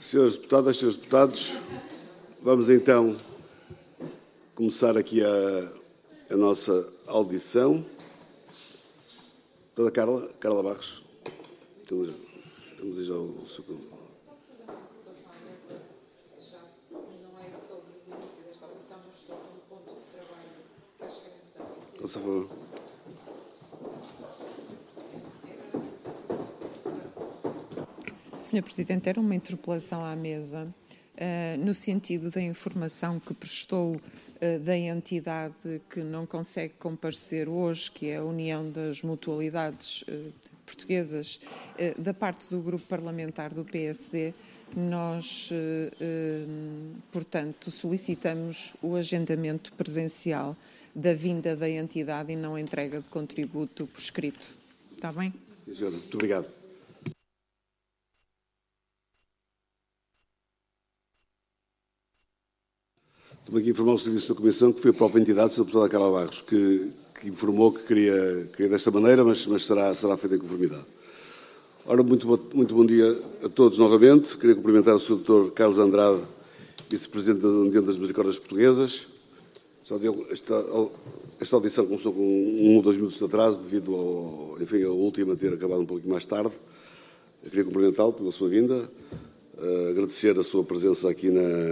Senhores deputadas, senhores deputados, vamos então começar aqui a nossa audição. Toda Carla Barros, temos aí já o seu... Posso fazer uma colocação à mesa, já não é sobre o início desta audição, mas sobre um ponto de trabalho que acho que é importante. Por favor. Senhor Presidente, era uma interpelação à mesa no sentido da informação que prestou da entidade que não consegue comparecer hoje, que é a União das Mutualidades Portuguesas, da parte do grupo parlamentar do PSD. Nós, portanto, solicitamos o agendamento presencial da vinda da entidade e não a entrega de contributo por escrito. Está bem? Sim, senhora. Muito obrigado. Estou aqui a informar o Serviço da Comissão que foi a própria entidade, a deputada Carla Barros, que informou que queria desta maneira, mas será feita em conformidade. Ora, muito bom dia a todos novamente. Queria cumprimentar o Sr. Dr. Carlos Andrade, Vice-Presidente da União das Misericórdias Portuguesas. Esta audição começou com 1 ou 2 minutos de atraso, devido a última ter acabado um pouquinho mais tarde. Eu queria cumprimentá-lo pela sua vinda, agradecer a sua presença aqui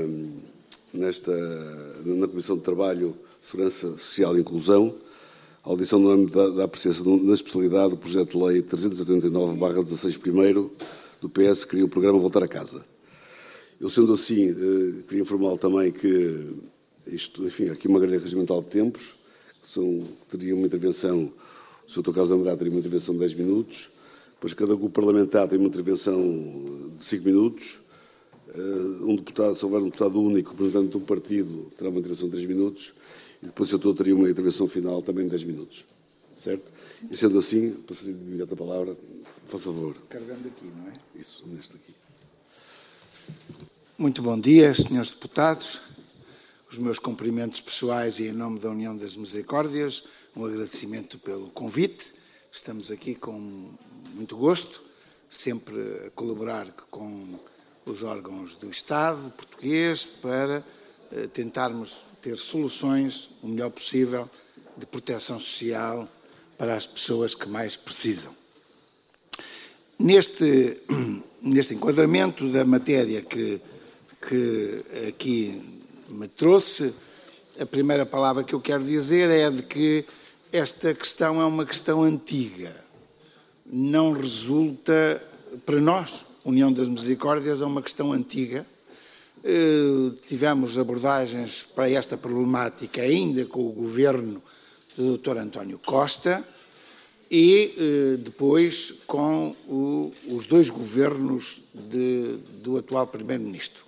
na Comissão de Trabalho, Segurança Social e Inclusão, a audição no âmbito da apreciação na especialidade do projeto de lei 389/16 do PS, que cria o programa Voltar a Casa. Eu, sendo assim, queria informá-lo também que aqui uma grelha regimental de tempos, teria uma intervenção, o Sr. Dr. Carlos Andrade teria uma intervenção de 10 minutos, depois cada grupo parlamentar tem uma intervenção de 5 minutos, se houver um deputado único, representante de um partido, terá uma intervenção de 3 minutos, e depois o Sr. teria uma intervenção final também de 10 minutos. Certo? E sendo assim, passaria de imediato a palavra, faça favor. Carregando aqui, não é? Isso, neste aqui. Muito bom dia, senhores deputados. Os meus cumprimentos pessoais e em nome da União das Misericórdias, um agradecimento pelo convite. Estamos aqui com muito gosto, sempre a colaborar com os órgãos do Estado português para tentarmos ter soluções o melhor possível de proteção social para as pessoas que mais precisam. Neste enquadramento da matéria que aqui me trouxe, a primeira palavra que eu quero dizer é de que esta questão é uma questão antiga. Não resulta, para nós, União das Misericórdias, é uma questão antiga. Tivemos abordagens para esta problemática ainda com o governo do Dr. António Costa e depois com os 2 governos do atual Primeiro-Ministro.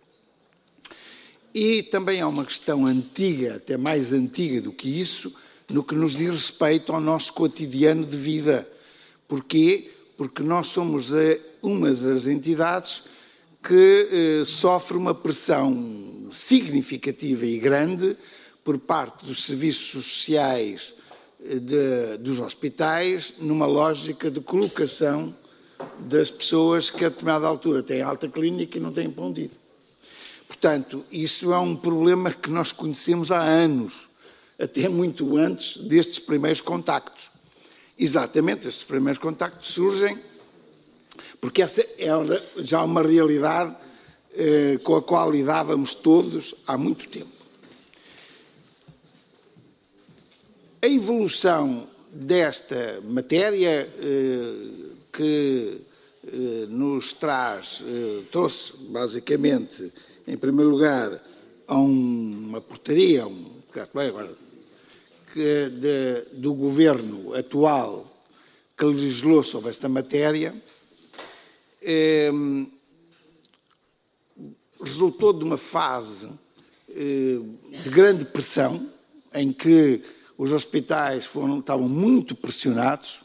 E também há uma questão antiga, até mais antiga do que isso, no que nos diz respeito ao nosso cotidiano de vida. Porquê? Porque nós somos uma das entidades que sofre uma pressão significativa e grande por parte dos serviços sociais dos hospitais, numa lógica de colocação das pessoas que a determinada altura têm alta clínica e não têm pão de ir. Portanto, isso é um problema que nós conhecemos há anos, até muito antes destes primeiros contactos. Exatamente, estes primeiros contactos surgem porque essa é já uma realidade com a qual lidávamos todos há muito tempo. A evolução desta matéria que nos trouxe basicamente, em primeiro lugar, a uma portaria, do governo atual que legislou sobre esta matéria, resultou de uma fase de grande pressão, em que os hospitais estavam muito pressionados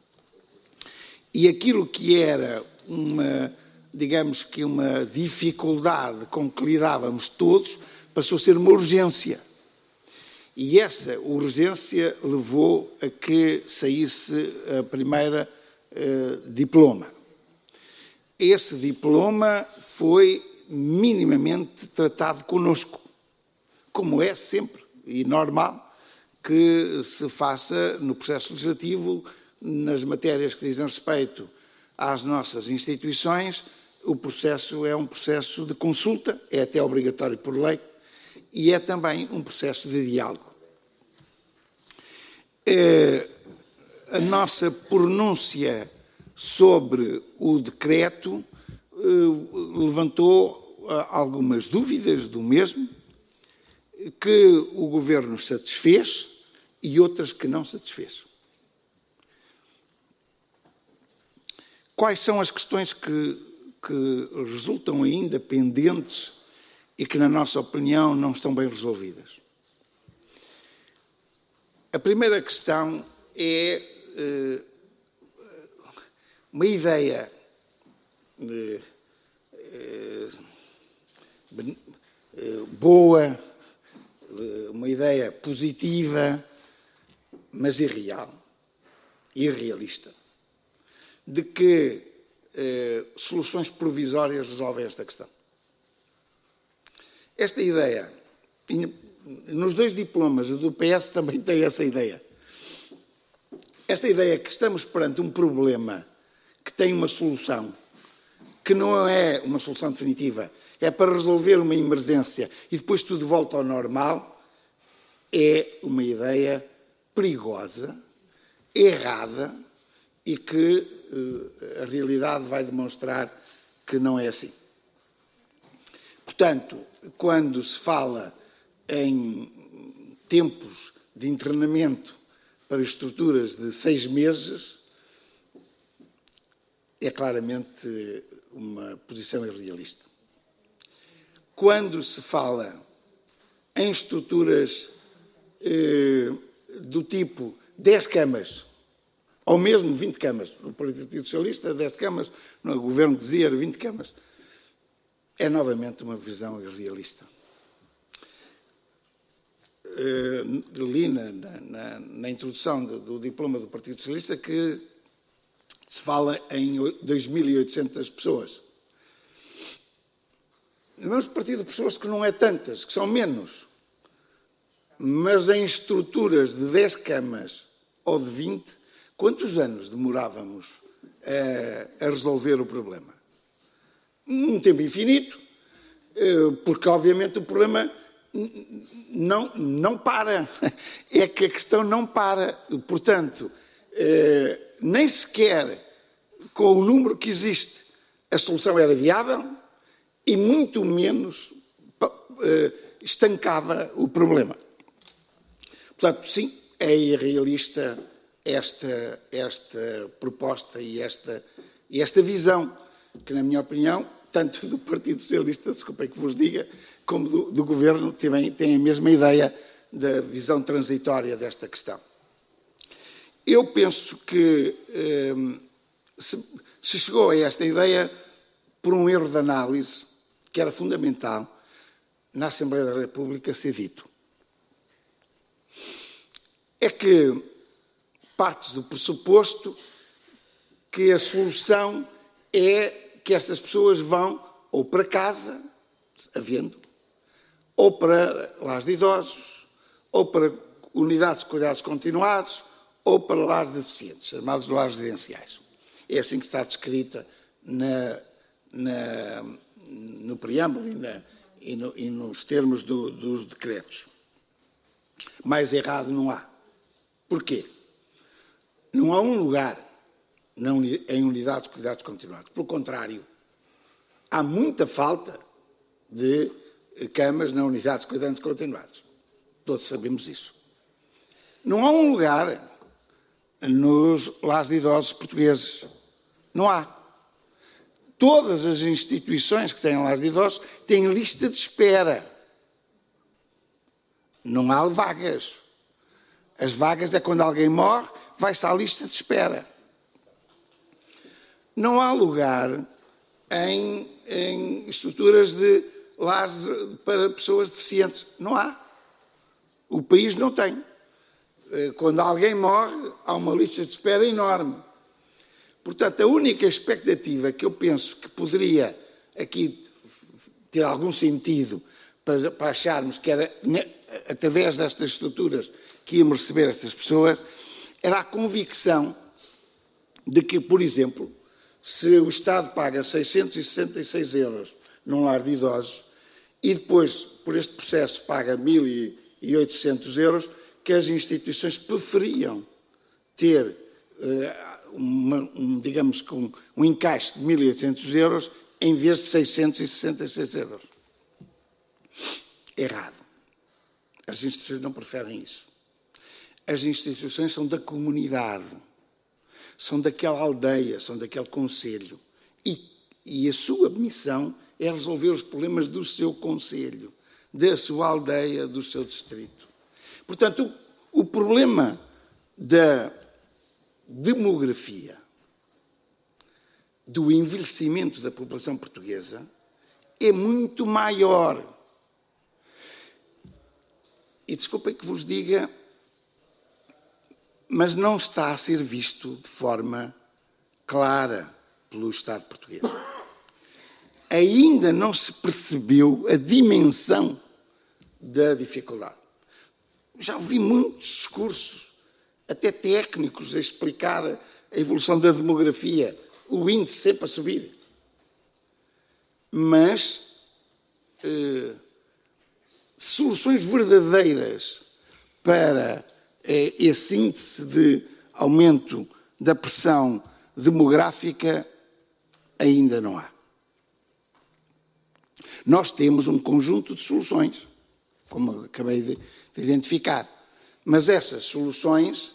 e aquilo que era uma dificuldade com que lidávamos todos passou a ser uma urgência. E essa urgência levou a que saísse a primeira diploma. esse diploma foi minimamente tratado connosco, como é sempre e normal que se faça no processo legislativo, nas matérias que dizem respeito às nossas instituições. O processo é um processo de consulta, é até obrigatório por lei, e é também um processo de diálogo. A nossa pronúncia sobre o decreto levantou algumas dúvidas do mesmo, que o Governo satisfez e outras que não satisfez. Quais são as questões que resultam ainda pendentes e que, na nossa opinião, não estão bem resolvidas? A primeira questão é uma ideia boa, uma ideia positiva, mas irrealista, de que soluções provisórias resolvem esta questão. Esta ideia, nos dois diplomas, o do PS também tem essa ideia. Esta ideia que estamos perante um problema que tem uma solução, que não é uma solução definitiva, é para resolver uma emergência e depois tudo volta ao normal, é uma ideia perigosa, errada e que a realidade vai demonstrar que não é assim. Portanto, quando se fala em tempos de internamento para estruturas de 6 meses, é claramente uma posição irrealista. Quando se fala em estruturas do tipo 10 camas, ou mesmo 20 camas, no Partido Socialista, 10 camas, no Governo dizia 20 camas, é novamente uma visão irrealista. Li na introdução do diploma do Partido Socialista que se fala em 2.800 pessoas. Vamos partir de pessoas que não é tantas, que são menos, mas em estruturas de 10 camas ou de 20, quantos anos demorávamos a resolver o problema? Um tempo infinito, porque obviamente o problema não para. É que a questão não para. Portanto, nem sequer com o número que existe a solução era viável e muito menos estancava o problema. Portanto, sim, é irrealista esta proposta e esta visão, que, na minha opinião, tanto do Partido Socialista, desculpem que vos diga, como do Governo, têm a mesma ideia da visão transitória desta questão. Eu penso que se chegou a esta ideia por um erro de análise que era fundamental na Assembleia da República ser dito. É que parte do pressuposto que a solução é que estas pessoas vão ou para casa, havendo, ou para lares de idosos, ou para unidades de cuidados continuados, ou para lares de deficientes, chamados lares residenciais. É assim que está descrita no preâmbulo e nos termos dos decretos. Mais errado não há. Porquê? Não há um lugar em unidades de cuidados continuados. Pelo contrário, há muita falta de camas na unidade de cuidados continuados. Todos sabemos isso. Não há um lugar nos lares de idosos portugueses. Não há. Todas as instituições que têm lares de idosos têm lista de espera. Não há vagas. As vagas é quando alguém morre, vai-se à lista de espera. Não há lugar em estruturas de lares para pessoas deficientes. Não há. O país não tem. Quando alguém morre, há uma lista de espera enorme. Portanto, a única expectativa que eu penso que poderia aqui ter algum sentido para acharmos que era através destas estruturas que íamos receber estas pessoas, era a convicção de que, por exemplo, se o Estado paga 666 euros num lar de idosos e depois, por este processo, paga 1.800 euros, que as instituições preferiam ter, digamos, com um encaixe de 1.800 euros em vez de 666 euros. Errado. As instituições não preferem isso. As instituições são da comunidade, são daquela aldeia, são daquele concelho. E a sua missão é resolver os problemas do seu concelho, da sua aldeia, do seu distrito. Portanto, o problema da demografia, do envelhecimento da população portuguesa, é muito maior. E desculpem que vos diga, mas não está a ser visto de forma clara pelo Estado português. Ainda não se percebeu a dimensão da dificuldade. Já ouvi muitos discursos, até técnicos, a explicar a evolução da demografia, o índice sempre a subir. Mas soluções verdadeiras para esse índice de aumento da pressão demográfica ainda não há. Nós temos um conjunto de soluções, como acabei de identificar, mas essas soluções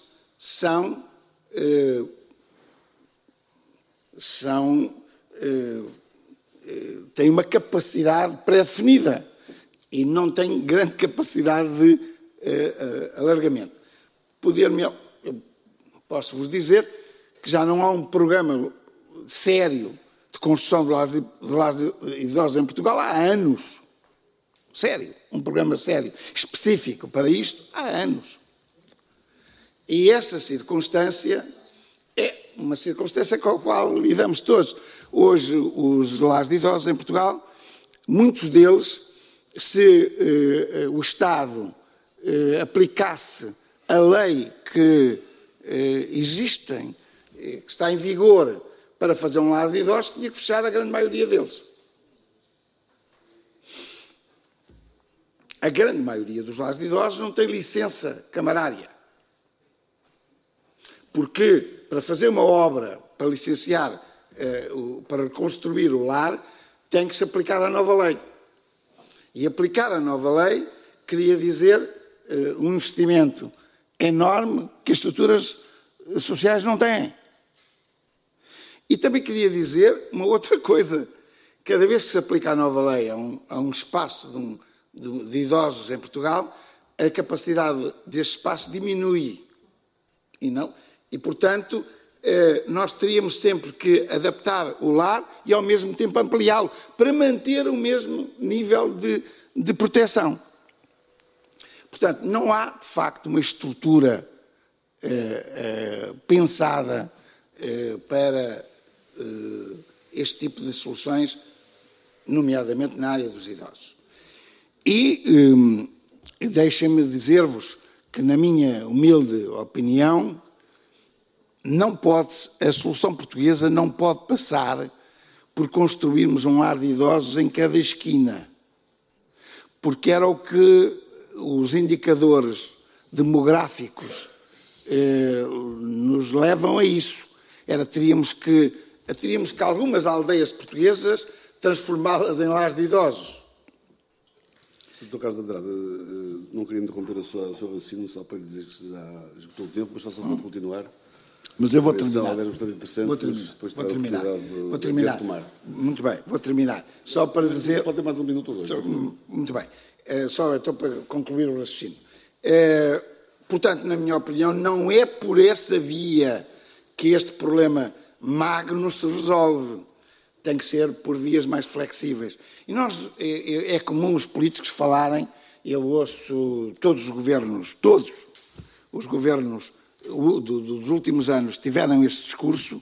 têm uma capacidade pré-definida e não têm grande capacidade de alargamento. Eu posso-vos dizer que já não há um programa sério de construção de lares de idosos em Portugal há anos. Sério, um programa sério, específico para isto, há anos. E essa circunstância é uma circunstância com a qual lidamos todos. Hoje, os lares de idosos em Portugal, muitos deles, se o Estado aplicasse a lei que existem, que está em vigor para fazer um lar de idosos, tinha que fechar a grande maioria deles. A grande maioria dos lares de idosos não tem licença camarária. Porque para fazer uma obra, para licenciar, para reconstruir o lar, tem que se aplicar a nova lei. E aplicar a nova lei queria dizer um investimento enorme que as estruturas sociais não têm. E também queria dizer uma outra coisa. Cada vez que se aplica a nova lei a um espaço de idosos em Portugal, a capacidade deste espaço diminui. E, portanto, nós teríamos sempre que adaptar o lar e, ao mesmo tempo, ampliá-lo para manter o mesmo nível de proteção. Portanto, não há, de facto, uma estrutura pensada para este tipo de soluções, nomeadamente na área dos idosos. E deixem-me dizer-vos que, na minha humilde opinião, a solução portuguesa não pode passar por construirmos um lar de idosos em cada esquina, porque era o que os indicadores demográficos nos levam a isso. Teríamos que algumas aldeias portuguesas transformá-las em lares de idosos. Sr. Carlos Andrade, não queria interromper o seu raciocínio só para lhe dizer que já esgotou o tempo, mas só pode continuar. Mas eu vou terminar. Vou terminar. Muito bem, vou terminar. Só para dizer... Pode ter mais um minuto ou dois. Muito bem. Só então para concluir o raciocínio. Portanto, na minha opinião, não é por essa via que este problema magno se resolve. Tem que ser por vias mais flexíveis. E é comum os políticos falarem, eu ouço todos os governos dos últimos anos tiveram esse discurso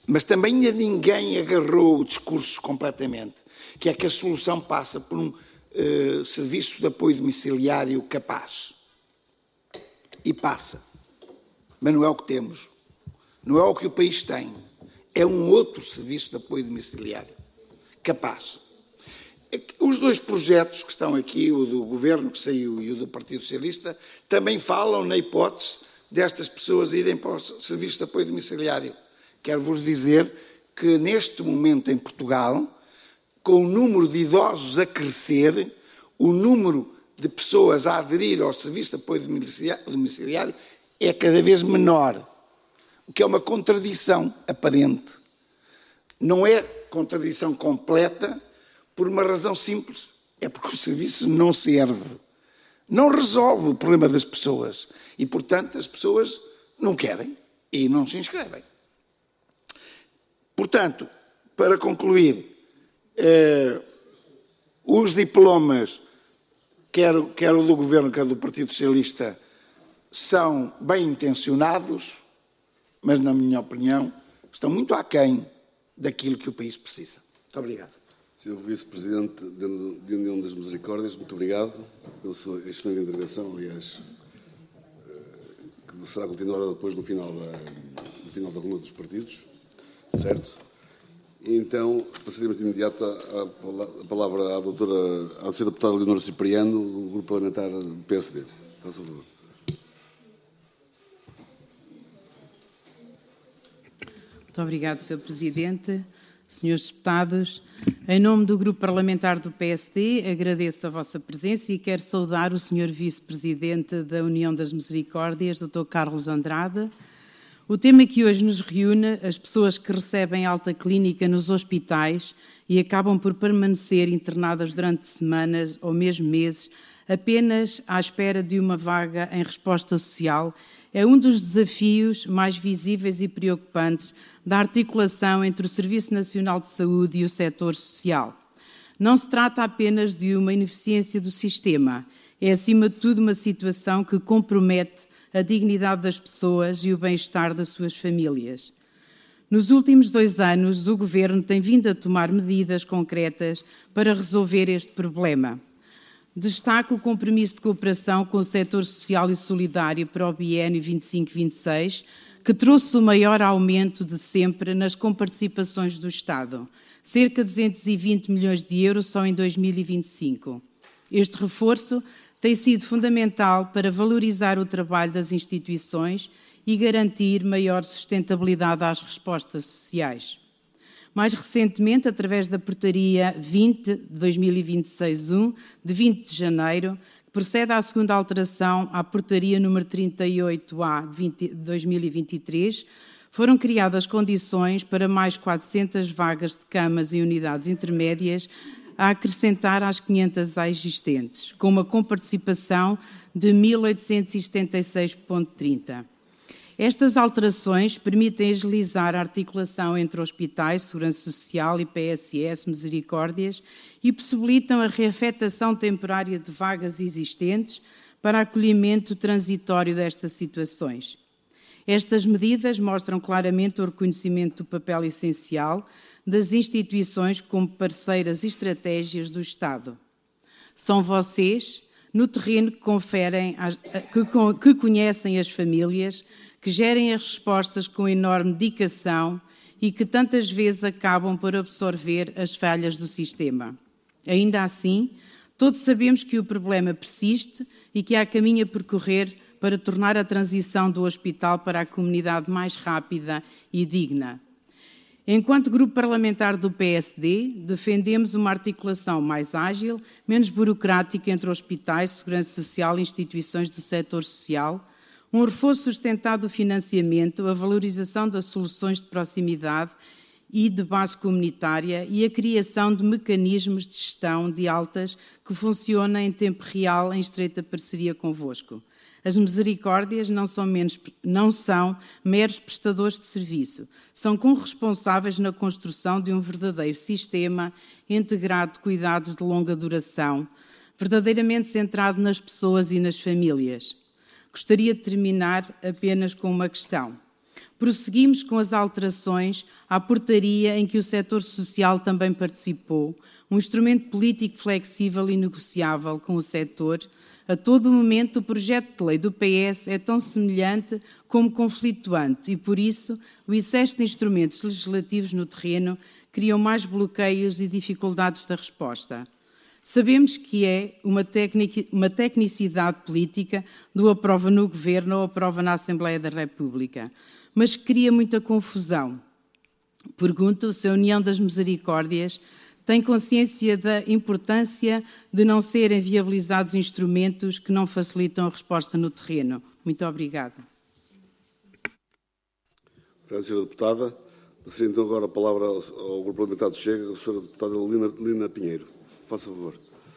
mas também ninguém agarrou o discurso completamente, que é que a solução passa por um serviço de apoio domiciliário capaz. E passa. Mas não é o que temos. Não é o que o país tem. É um outro serviço de apoio domiciliário capaz. Os dois projetos que estão aqui, o do Governo que saiu e o do Partido Socialista, também falam na hipótese destas pessoas irem para o serviço de apoio domiciliário. Quero-vos dizer que neste momento em Portugal, com o número de idosos a crescer, o número de pessoas a aderir ao serviço de apoio domiciliário é cada vez menor, o que é uma contradição aparente. Não é contradição completa por uma razão simples, é porque o serviço não serve, não resolve o problema das pessoas e, portanto, as pessoas não querem e não se inscrevem. Portanto, para concluir, os diplomas, quer o do Governo, quer do Partido Socialista, são bem intencionados, mas, na minha opinião, estão muito aquém daquilo que o país precisa. Muito obrigado. Sr. Vice-Presidente de União das Misericórdias, muito obrigado pela sua excelente intervenção, aliás, que será continuada depois no final da ronda dos partidos, certo? E então, passaremos de imediato a palavra à Sra. Deputada Leonor Cipriano, do Grupo Parlamentar do PSD. Faça o favor. Muito obrigado, Sr. Presidente. Senhores deputados, em nome do Grupo Parlamentar do PSD, agradeço a vossa presença e quero saudar o Sr. Vice-Presidente da União das Misericórdias, Dr. Carlos Andrade. O tema que hoje nos reúne, as pessoas que recebem alta clínica nos hospitais e acabam por permanecer internadas durante semanas ou mesmo meses, apenas à espera de uma vaga em resposta social, é um dos desafios mais visíveis e preocupantes da articulação entre o Serviço Nacional de Saúde e o setor social. Não se trata apenas de uma ineficiência do sistema, é acima de tudo uma situação que compromete a dignidade das pessoas e o bem-estar das suas famílias. Nos últimos 2 anos, o Governo tem vindo a tomar medidas concretas para resolver este problema. Destaco o compromisso de cooperação com o setor social e solidário para o biênio 25-26, que trouxe o maior aumento de sempre nas comparticipações do Estado, cerca de 220 milhões de euros só em 2025. Este reforço tem sido fundamental para valorizar o trabalho das instituições e garantir maior sustentabilidade às respostas sociais. Mais recentemente, através da Portaria 20, de 20 de janeiro, que procede à segunda alteração à Portaria número 38A de 2023, foram criadas condições para mais 400 vagas de camas em unidades intermédias a acrescentar às 500 existentes, com uma comparticipação de 1.876,30. Estas alterações permitem agilizar a articulação entre hospitais, Segurança Social e PSS Misericórdias e possibilitam a reafetação temporária de vagas existentes para acolhimento transitório destas situações. Estas medidas mostram claramente o reconhecimento do papel essencial das instituições como parceiras estratégicas do Estado. São vocês, no terreno, que conhecem as famílias, que gerem as respostas com enorme dedicação e que tantas vezes acabam por absorver as falhas do sistema. Ainda assim, todos sabemos que o problema persiste e que há caminho a percorrer para tornar a transição do hospital para a comunidade mais rápida e digna. Enquanto Grupo Parlamentar do PSD, defendemos uma articulação mais ágil, menos burocrática entre hospitais, Segurança Social e instituições do setor social, um reforço sustentado do financiamento, a valorização das soluções de proximidade e de base comunitária e a criação de mecanismos de gestão de altas que funcionem em tempo real em estreita parceria convosco. As misericórdias não são meros prestadores de serviço, são corresponsáveis na construção de um verdadeiro sistema integrado de cuidados de longa duração, verdadeiramente centrado nas pessoas e nas famílias. Gostaria de terminar apenas com uma questão. prosseguimos com as alterações à portaria em que o setor social também participou, um instrumento político flexível e negociável com o setor. A todo momento, o projeto de lei do PS é tão semelhante como conflituante e, por isso, o excesso de instrumentos legislativos no terreno criam mais bloqueios e dificuldades da resposta. Sabemos que é uma tecnicidade política do aprova no Governo ou aprova na Assembleia da República, mas cria muita confusão. Pergunto se a União das Misericórdias tem consciência da importância de não serem viabilizados instrumentos que não facilitam a resposta no terreno. Muito obrigada. Obrigado, Sra. Deputada. Passaria então agora a palavra ao Grupo Parlamentar do Chega, a Sra. Deputada Lina Pinheiro. Faça favor.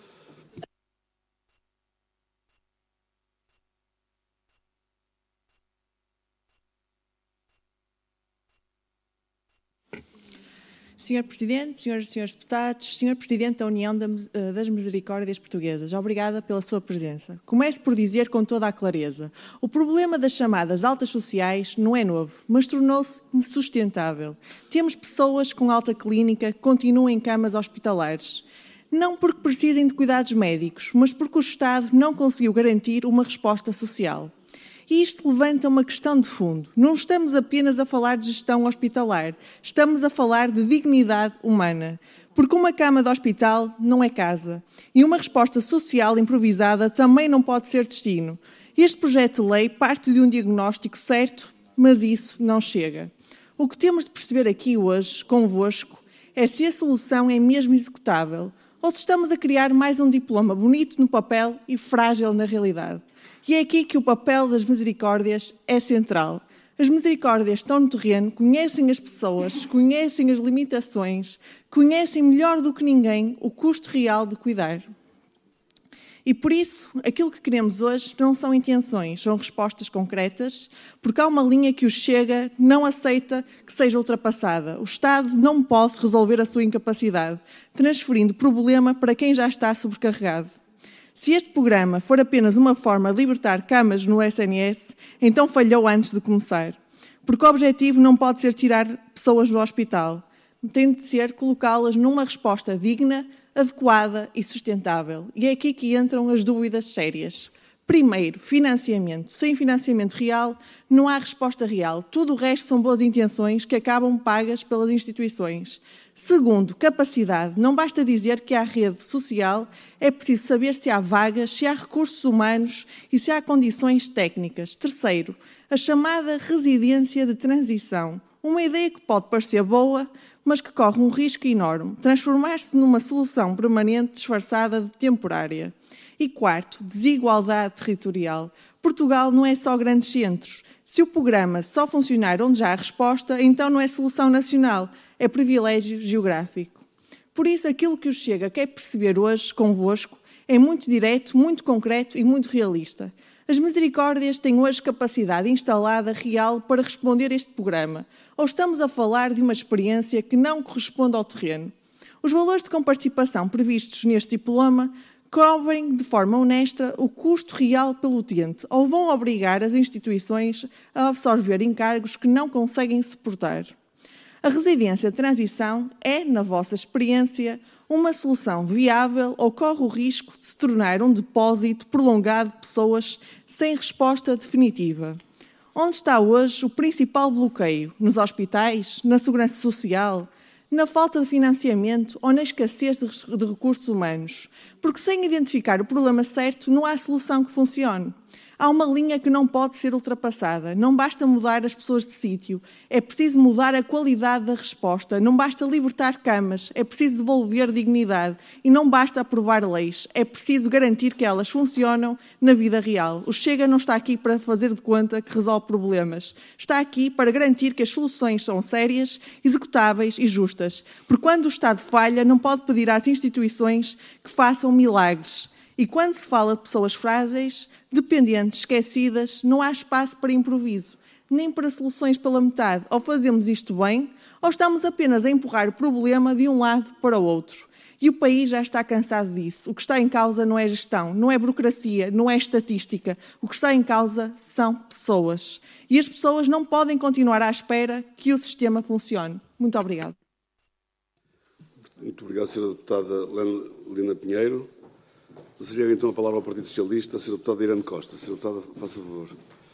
Senhor Presidente, Senhoras e Senhores Deputados, Senhor Presidente da União das Misericórdias Portuguesas, obrigada pela sua presença. Começo por dizer com toda a clareza, o problema das chamadas altas sociais não é novo, mas tornou-se insustentável. Temos pessoas com alta clínica que continuam em camas hospitalares, não porque precisem de cuidados médicos, mas porque o Estado não conseguiu garantir uma resposta social. E isto levanta uma questão de fundo. Não estamos apenas a falar de gestão hospitalar, estamos a falar de dignidade humana. Porque uma cama de hospital não é casa. E uma resposta social improvisada também não pode ser destino. Este projeto de lei parte de um diagnóstico certo, mas isso não chega. O que temos de perceber aqui hoje, convosco, é se a solução é mesmo executável ou se estamos a criar mais um diploma bonito no papel e frágil na realidade. E é aqui que o papel das misericórdias é central. As misericórdias estão no terreno, conhecem as pessoas, conhecem as limitações, conhecem melhor do que ninguém o custo real de cuidar. E por isso, aquilo que queremos hoje não são intenções, são respostas concretas, porque há uma linha que o Chega não aceita que seja ultrapassada. O Estado não pode resolver a sua incapacidade, transferindo o problema para quem já está sobrecarregado. Se este programa for apenas uma forma de libertar camas no SNS, então falhou antes de começar. Porque o objetivo não pode ser tirar pessoas do hospital. Tem de ser colocá-las numa resposta digna, adequada e sustentável. E é aqui que entram as dúvidas sérias. Primeiro, financiamento. Sem financiamento real, não há resposta real. Tudo o resto são boas intenções que acabam pagas pelas instituições. Segundo, capacidade. Não basta dizer que há rede social, é preciso saber se há vagas, se há recursos humanos e se há condições técnicas. Terceiro, a chamada residência de transição. Uma ideia que pode parecer boa, mas que corre um risco enorme. Transformar-se numa solução permanente disfarçada de temporária. E quarto, desigualdade territorial. Portugal não é só grandes centros. Se o programa só funcionar onde já há resposta, então não é solução nacional, é privilégio geográfico. Por isso, aquilo que o Chega quer perceber hoje convosco é muito direto, muito concreto e muito realista. As misericórdias têm hoje capacidade instalada real para responder a este programa, ou estamos a falar de uma experiência que não corresponde ao terreno. Os valores de comparticipação previstos neste diploma cobrem de forma honesta o custo real pelo utente ou vão obrigar as instituições a absorver encargos que não conseguem suportar. A residência de transição é, na vossa experiência, uma solução viável ou corre o risco de se tornar um depósito prolongado de pessoas sem resposta definitiva? Onde está hoje o principal bloqueio? Nos hospitais? Na segurança social? Na falta de financiamento ou na escassez de recursos humanos? Porque sem identificar o problema certo não há solução que funcione. Há uma linha que não pode ser ultrapassada. Não basta mudar as pessoas de sítio. É preciso mudar a qualidade da resposta. Não basta libertar camas. É preciso devolver dignidade. E não basta aprovar leis. É preciso garantir que elas funcionam na vida real. O Chega não está aqui para fazer de conta que resolve problemas. Está aqui para garantir que as soluções são sérias, executáveis e justas. Porque quando o Estado falha, não pode pedir às instituições que façam milagres. E quando se fala de pessoas frágeis, dependentes, esquecidas, não há espaço para improviso, nem para soluções pela metade. Ou fazemos isto bem, ou estamos apenas a empurrar o problema de um lado para o outro. E o país já está cansado disso. O que está em causa não é gestão, não é burocracia, não é estatística. O que está em causa são pessoas. E as pessoas não podem continuar à espera que o sistema funcione. Muito obrigada. Muito obrigado, Sra. Deputada Lina Pinheiro. Desejo então a palavra ao Partido Socialista, a Sra. Deputada Irene Costa. Sra. Deputada, faça favor.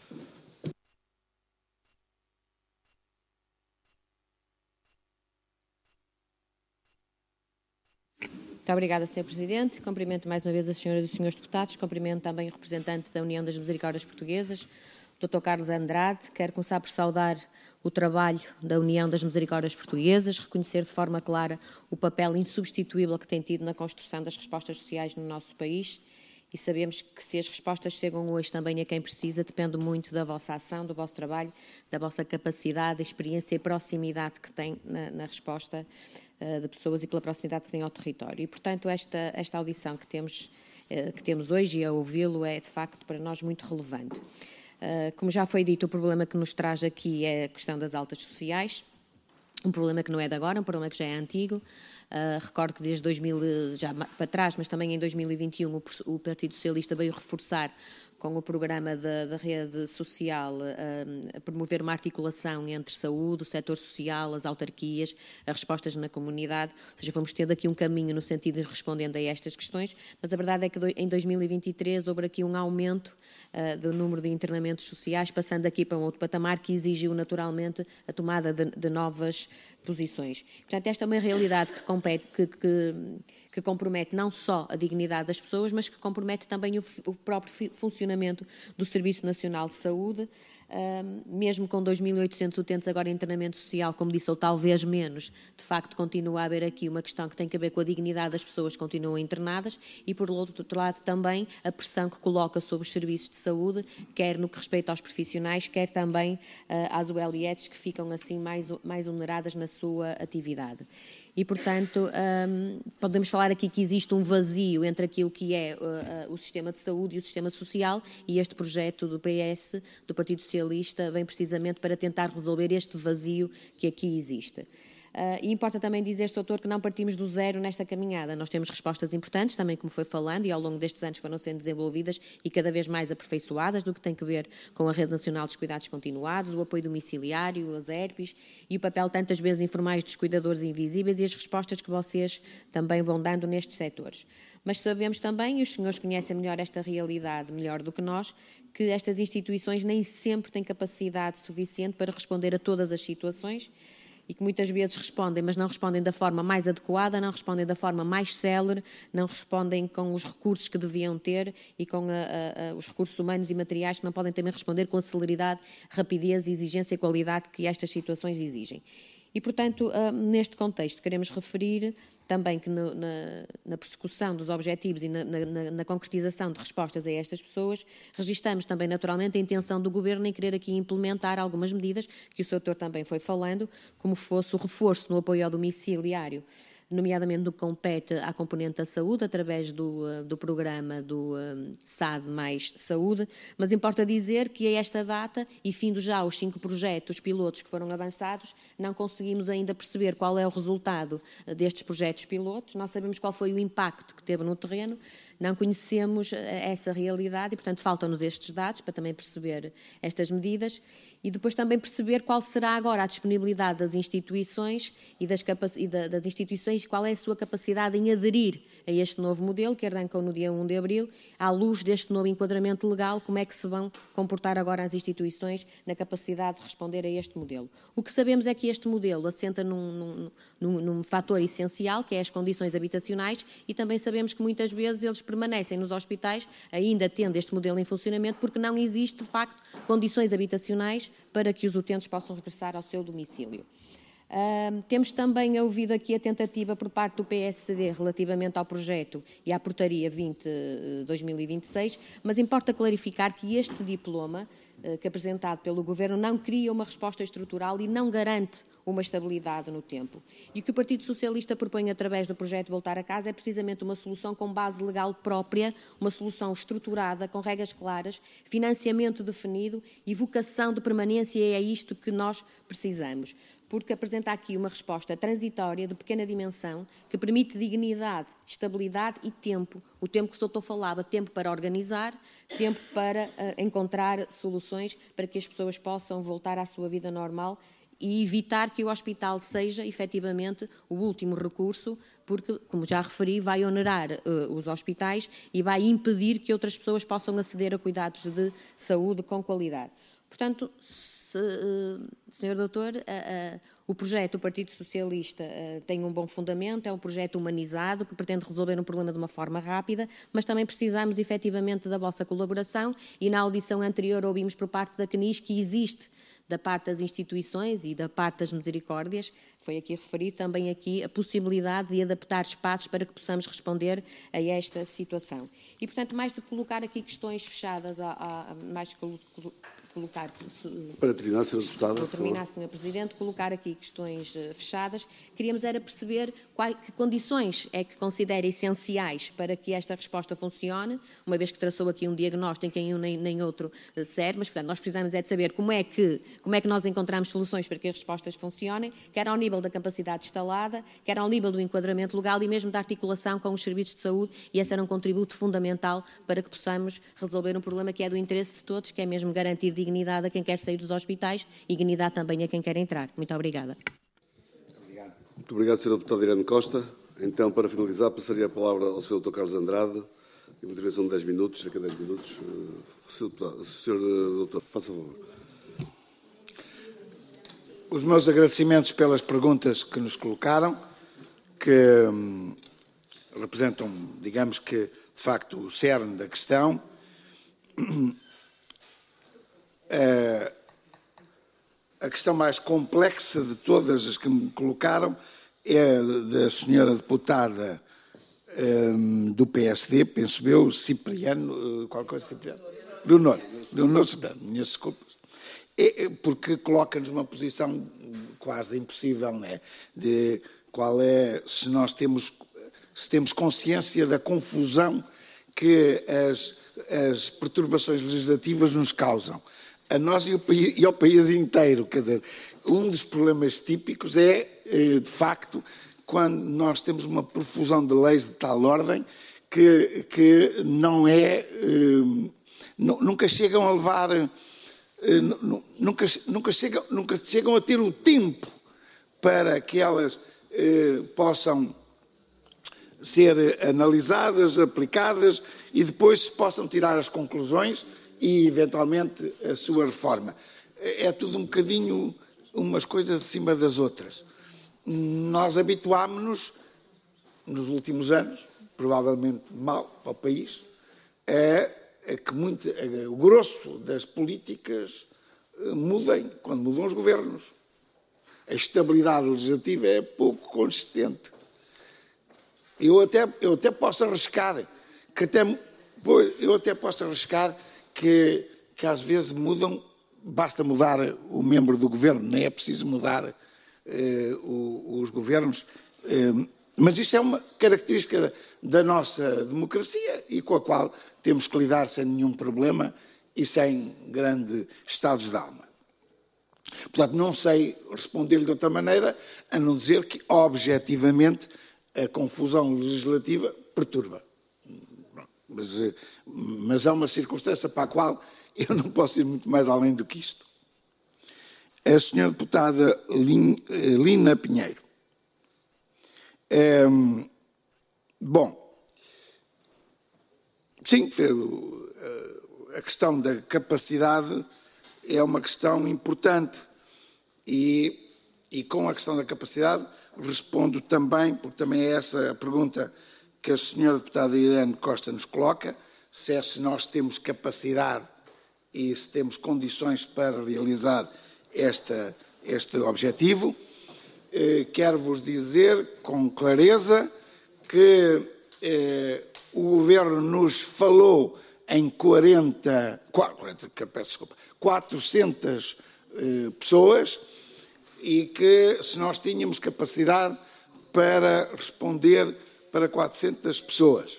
Muito obrigada, Sr. Presidente. Cumprimento mais uma vez as senhoras e os senhores deputados. Cumprimento também o representante da União das Misericórdias Portuguesas, o Dr. Carlos Andrade. Quero começar por saudar o trabalho da União das Misericórdias Portuguesas, reconhecer de forma clara o papel insubstituível que tem tido na construção das respostas sociais no nosso país. E sabemos que se as respostas chegam hoje também a quem precisa, depende muito da vossa ação, do vosso trabalho, da vossa capacidade, experiência e proximidade que tem na resposta de pessoas e pela proximidade que tem ao território. E, portanto, esta audição que temos hoje e a ouvi-lo é, de facto, para nós muito relevante. Como já foi dito, o problema que nos traz aqui é a questão das altas sociais, um problema que não é de agora, um problema que já é antigo. Recordo que desde 2000, já para trás, mas também em 2021, o Partido Socialista veio reforçar com o programa da rede social a promover uma articulação entre saúde, o setor social, as autarquias, as respostas na comunidade. Ou seja, vamos tendo aqui um caminho no sentido de respondendo a estas questões, mas a verdade é que em 2023 houve aqui um aumento do número de internamentos sociais, passando aqui para um outro patamar que exigiu naturalmente a tomada de novas posições. Portanto, esta é uma realidade que compromete não só a dignidade das pessoas, mas que compromete também o próprio funcionamento do Serviço Nacional de Saúde, mesmo com 2.800 utentes agora em internamento social, como disse, ou talvez menos, de facto continua a haver aqui uma questão que tem a ver com a dignidade das pessoas que continuam internadas e, por outro lado, também a pressão que coloca sobre os serviços de saúde, quer no que respeita aos profissionais, quer também às ULS que ficam assim mais oneradas na sua atividade. E, portanto, podemos falar aqui que existe um vazio entre aquilo que é o sistema de saúde e o sistema social, e este projeto do PS, do Partido Socialista, vem precisamente para tentar resolver este vazio que aqui existe. E importa também dizer, Sr. Doutor, que não partimos do zero nesta caminhada. Nós temos respostas importantes, também como foi falando, e ao longo destes anos foram sendo desenvolvidas e cada vez mais aperfeiçoadas, do que tem a ver com a Rede Nacional dos Cuidados Continuados, o apoio domiciliário, as ERPs, e o papel tantas vezes informais dos cuidadores invisíveis e as respostas que vocês também vão dando nestes setores. Mas sabemos também, e os senhores conhecem melhor esta realidade, melhor do que nós, que estas instituições nem sempre têm capacidade suficiente para responder a todas as situações, e que muitas vezes respondem, mas não respondem da forma mais adequada, não respondem da forma mais célere, não respondem com os recursos que deviam ter e com os recursos humanos e materiais que não podem também responder com a celeridade, rapidez, exigência e qualidade que estas situações exigem. E, portanto, neste contexto, queremos referir também que na persecução dos objetivos e na concretização de respostas a estas pessoas, registamos também naturalmente a intenção do Governo em querer aqui implementar algumas medidas, que o Sr. Doutor também foi falando, como fosse o reforço no apoio ao domiciliário, nomeadamente no que compete à componente da saúde, através do programa do SAD mais Saúde, mas importa dizer que a esta data, e findo já os 5 projetos pilotos que foram avançados, não conseguimos ainda perceber qual é o resultado destes projetos pilotos, não sabemos qual foi o impacto que teve no terreno, não conhecemos essa realidade e, portanto, faltam-nos estes dados para também perceber estas medidas e depois também perceber qual será agora a disponibilidade das instituições e das instituições, qual é a sua capacidade em aderir a este novo modelo que arrancou no dia 1 de abril, à luz deste novo enquadramento legal, como é que se vão comportar agora as instituições na capacidade de responder a este modelo. O que sabemos é que este modelo assenta num fator essencial, que é as condições habitacionais, e também sabemos que muitas vezes eles permanecem nos hospitais, ainda tendo este modelo em funcionamento, porque não existe, de facto, condições habitacionais para que os utentes possam regressar ao seu domicílio. Temos também ouvido aqui a tentativa por parte do PSD relativamente ao projeto e à portaria 2026, mas importa clarificar que este diploma, que é apresentado pelo Governo, não cria uma resposta estrutural e não garante uma estabilidade no tempo. E o que o Partido Socialista propõe através do projeto Voltar a Casa é precisamente uma solução com base legal própria, uma solução estruturada, com regras claras, financiamento definido e vocação de permanência, e é isto que nós precisamos. porque apresenta aqui uma resposta transitória de pequena dimensão que permite dignidade, estabilidade e tempo. O tempo que o doutor falava, tempo para organizar, tempo para encontrar soluções para que as pessoas possam voltar à sua vida normal e evitar que o hospital seja, efetivamente, o último recurso, porque, como já referi, vai onerar os hospitais e vai impedir que outras pessoas possam aceder a cuidados de saúde com qualidade. Portanto, Sr. Doutor, o projeto do Partido Socialista tem um bom fundamento, é um projeto humanizado que pretende resolver um problema de uma forma rápida, mas também precisamos efetivamente da vossa colaboração e na audição anterior ouvimos por parte da CNIS que existe da parte das instituições e da parte das misericórdias, foi aqui referido também aqui a possibilidade de adaptar espaços para que possamos responder a esta situação. E, portanto, mais do que colocar aqui questões fechadas, mais colocar... Para terminar, Sra. Deputada, vou terminar, Sr. Presidente, colocar aqui questões fechadas. Queríamos era perceber que condições é que considera essenciais para que esta resposta funcione, uma vez que traçou aqui um diagnóstico em que um nem outro serve, mas, portanto, nós precisamos é de saber como é que nós encontramos soluções para que as respostas funcionem, quer ao nível da capacidade instalada, quer ao nível do enquadramento legal e mesmo da articulação com os serviços de saúde, e esse era um contributo fundamental para que possamos resolver um problema que é do interesse de todos, que é mesmo garantir dignidade a quem quer sair dos hospitais e dignidade também a quem quer entrar. Muito obrigada. Muito obrigado, Sra. Deputada Irene Costa. Então, para finalizar, passaria a palavra ao Sr. Dr. Carlos Andrade, uma intervenção de 10 minutos, cerca de 10 minutos. Sr. Doutor, faça favor. Os meus agradecimentos pelas perguntas que nos colocaram, que representam, digamos que, de facto, o cerne da questão. A questão mais complexa de todas as que me colocaram é da senhora deputada do PSD, penso eu, Cipriano, qual coisa Cipriano? Leonor Cipriano, minhas desculpas. Porque coloca-nos numa posição quase impossível, não é? De qual é, se temos consciência da confusão que as perturbações legislativas nos causam. A nós e ao país inteiro. Quer dizer, um dos problemas típicos é, de facto, quando nós temos uma profusão de leis de tal ordem que não é... nunca chegam a levar... Nunca chegam a ter o tempo para que elas possam ser analisadas, aplicadas e depois se possam tirar as conclusões e, eventualmente, a sua reforma. É tudo um bocadinho umas coisas acima das outras. Nós habituámos-nos, nos últimos anos, provavelmente mal para o país, que o grosso das políticas mudem quando mudam os governos. A estabilidade legislativa é pouco consistente. Eu até posso arriscar que às vezes mudam, basta mudar o membro do governo, nem é preciso mudar os governos, mas isso é uma característica da nossa democracia e com a qual temos que lidar sem nenhum problema e sem grande estados de alma. Portanto, não sei responder-lhe de outra maneira a não dizer que, objetivamente, a confusão legislativa perturba. Mas há uma circunstância para a qual eu não posso ir muito mais além do que isto. A senhora deputada Lina Pinheiro. Sim, a questão da capacidade é uma questão importante e com a questão da capacidade respondo também, porque também é essa a pergunta que a senhora deputada Irene Costa nos coloca, se nós temos capacidade e se temos condições para realizar este objetivo. Quero-vos dizer com clareza que o Governo nos falou em 400 pessoas e que se nós tínhamos capacidade para responder para 400 pessoas.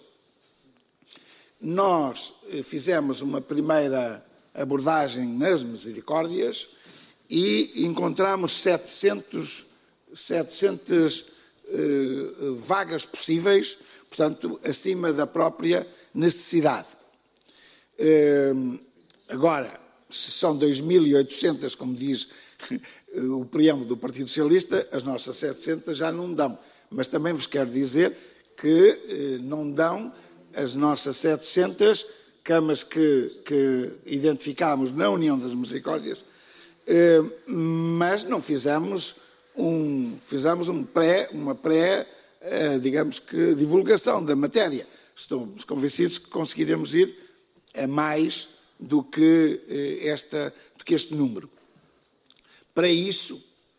Nós fizemos uma primeira abordagem nas misericórdias e encontramos 700 vagas possíveis, portanto, acima da própria necessidade. Agora, se são 2.800, como diz o preâmbulo do Partido Socialista, as nossas 700 já não dão. Mas também vos quero dizer que não dão as nossas 700 camas que identificámos na União das Misericórdias, mas não fizemos uma pré, digamos que, divulgação da matéria. Estamos convencidos que conseguiremos ir a mais do que este número. Para isso,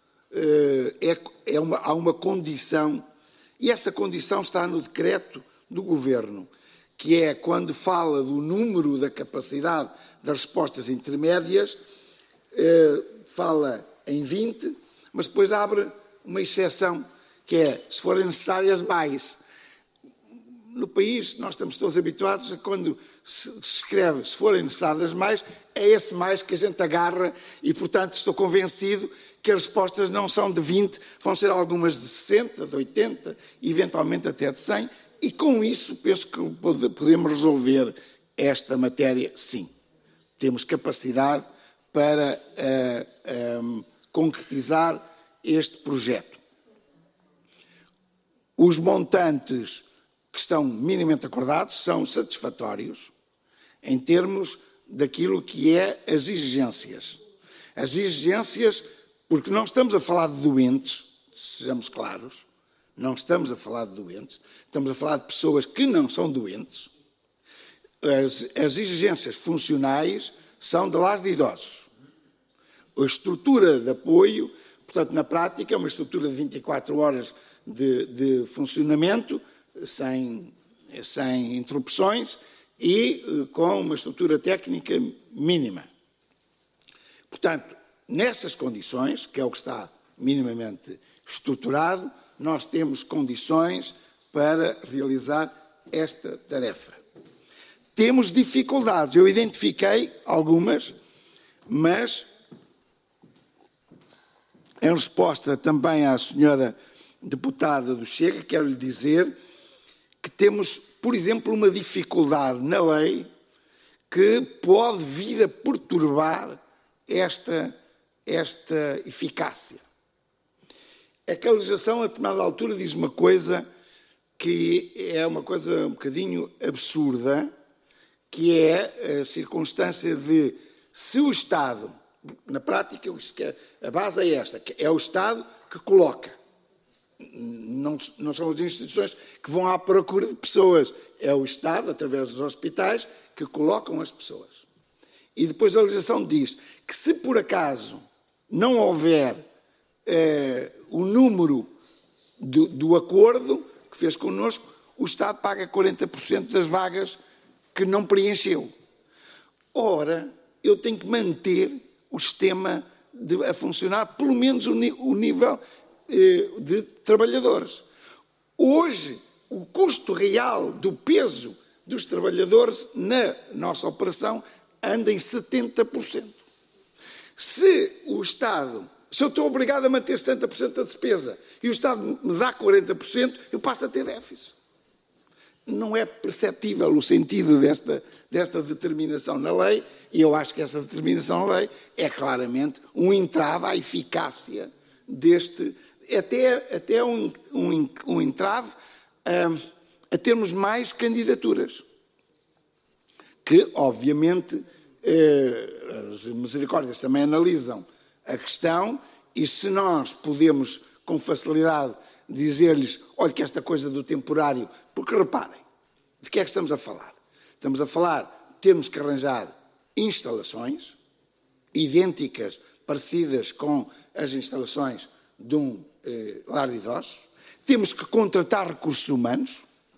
há uma condição, e essa condição está no decreto do Governo, que é quando fala do número da capacidade das respostas intermédias, fala em 20, mas depois abre uma exceção, que é, se forem necessárias, mais. No país, nós estamos todos habituados a quando se escreve, se forem necessárias mais, é esse mais que a gente agarra e, portanto, estou convencido que as respostas não são de 20, vão ser algumas de 60, de 80, eventualmente até de 100, e com isso penso que podemos resolver esta matéria, sim. Temos capacidade para concretizar este projeto. Os montantes que estão minimamente acordados são satisfatórios em termos daquilo que é as exigências. As exigências, porque não estamos a falar de doentes, sejamos claros, não estamos a falar de doentes, estamos a falar de pessoas que não são doentes. As exigências funcionais são de lares de idosos. A estrutura de apoio, portanto, na prática, é uma estrutura de 24 horas de funcionamento, sem interrupções e com uma estrutura técnica mínima. Portanto, nessas condições, que é o que está minimamente estruturado, nós temos condições para realizar esta tarefa. Temos dificuldades, eu identifiquei algumas, mas em resposta também à senhora deputada do Chega, quero lhe dizer que temos, por exemplo, uma dificuldade na lei que pode vir a perturbar esta eficácia. É que a legislação, a determinada altura, diz uma coisa que é uma coisa um bocadinho absurda, que é a circunstância de, se o Estado, na prática, a base é esta, que é o Estado que coloca. Não são as instituições que vão à procura de pessoas, é o Estado, através dos hospitais, que colocam as pessoas. E depois a legislação diz que, se por acaso não houver o número do acordo que fez connosco, o Estado paga 40% das vagas que não preencheu. Ora, eu tenho que manter o sistema a funcionar, pelo menos o nível de trabalhadores. Hoje, o custo real do peso dos trabalhadores na nossa operação anda em 70%. Se eu estou obrigado a manter 70% da despesa e o Estado me dá 40%, eu passo a ter déficit. Não é perceptível o sentido desta determinação na lei, e eu acho que essa determinação na lei é claramente um entrave à eficácia deste, até um entrave a termos mais candidaturas, que obviamente as misericórdias também analisam a questão, e se nós podemos com facilidade dizer-lhes, olha que esta coisa do temporário, porque reparem, de que é que estamos a falar? Estamos a falar, temos que arranjar instalações idênticas, parecidas com as instalações de um lar de idosos, temos que contratar recursos humanos,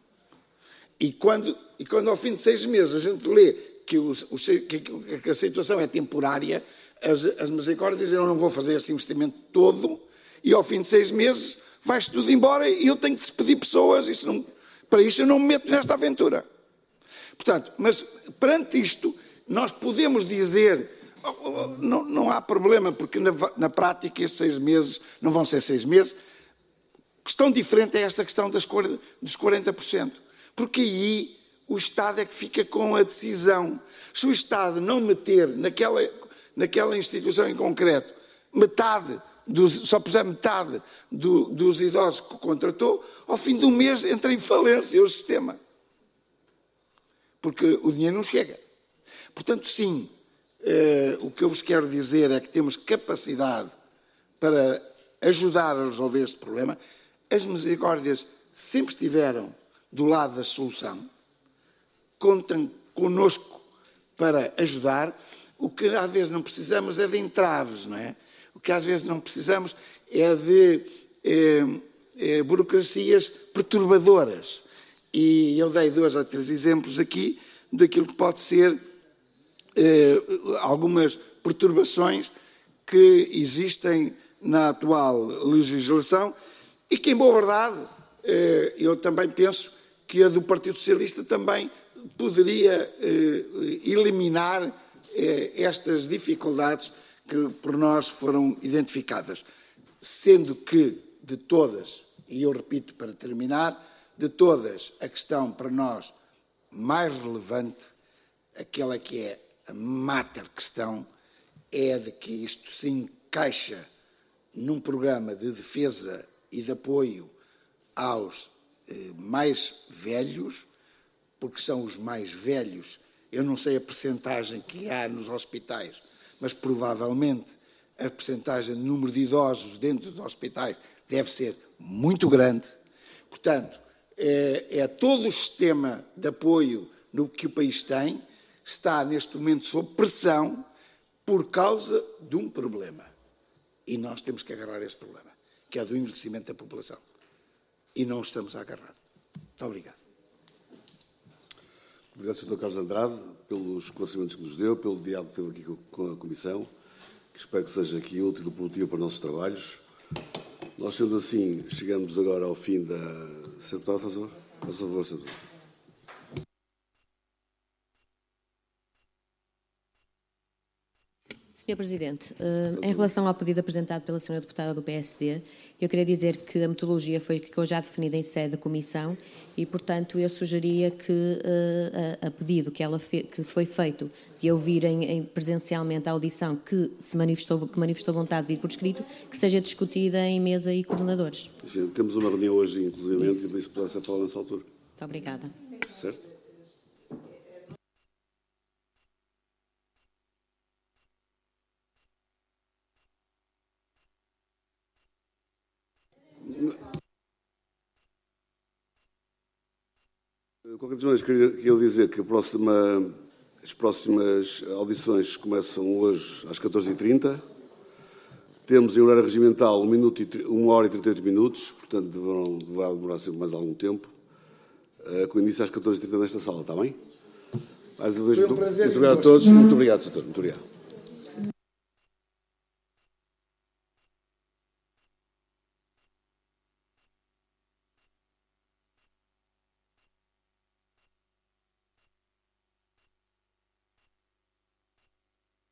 e quando ao fim de 6 meses a gente lê que a situação é temporária, as misericórdias dizem, eu não vou fazer esse investimento todo, e ao fim de 6 meses vai-se tudo embora e eu tenho que despedir pessoas, para isso eu não me meto nesta aventura. Portanto, mas perante isto, nós podemos dizer Não há problema, porque na prática estes 6 meses não vão ser 6 meses. Questão diferente é esta questão dos 40%. Porque aí o Estado é que fica com a decisão. Se o Estado não meter naquela instituição em concreto só puser metade dos idosos que contratou, ao fim de um mês entra em falência o sistema. Porque o dinheiro não chega. Portanto, sim, o que eu vos quero dizer é que temos capacidade para ajudar a resolver este problema. As misericórdias sempre estiveram do lado da solução. Contem connosco para ajudar. O que às vezes não precisamos é de entraves, não é? O que às vezes não precisamos é de burocracias perturbadoras. E eu dei 2 ou 3 exemplos aqui daquilo que pode ser algumas perturbações que existem na atual legislação e que, em boa verdade, eu também penso que a do Partido Socialista também poderia eliminar estas dificuldades que por nós foram identificadas. Sendo que, de todas, e eu repito para terminar, de todas, a questão para nós mais relevante, aquela que é a mater questão, é a de que isto se encaixa num programa de defesa e de apoio aos mais velhos, porque são os mais velhos. Eu não sei a percentagem que há nos hospitais, mas provavelmente a percentagem de número de idosos dentro dos hospitais deve ser muito grande. Portanto, é todo o sistema de apoio no que o país tem, está neste momento sob pressão por causa de um problema. E nós temos que agarrar esse problema, que é do envelhecimento da população. E não o estamos a agarrar. Muito obrigado. Obrigado, Sr. Carlos Andrade, pelos esclarecimentos que nos deu, pelo diálogo que teve aqui com a Comissão, que espero que seja aqui útil e produtivo para os nossos trabalhos. Nós, sendo assim, chegamos agora ao fim da... Sr. Deputado, faz favor, Sr. Deputado. Sr. Presidente, em relação ao pedido apresentado pela Sra. Deputada do PSD, eu queria dizer que a metodologia foi já definida em sede da Comissão e, portanto, eu sugeria que, a pedido que foi feito de ouvirem presencialmente a audição que manifestou vontade de vir por escrito, que seja discutida em mesa e coordenadores. Sim, temos uma reunião hoje, inclusive, e por isso poderá ser falado nessa altura. Muito obrigada. Certo? De qualquer maneira, queria dizer que as próximas audições começam hoje às 14h30. Temos em horário regimental 1 hora e 38 minutos, portanto vai demorar sempre mais algum tempo, com início às 14h30 nesta sala, está bem? Mais uma vez, muito obrigado a todos. Muito obrigado, Sr. Doutor. Muito obrigado.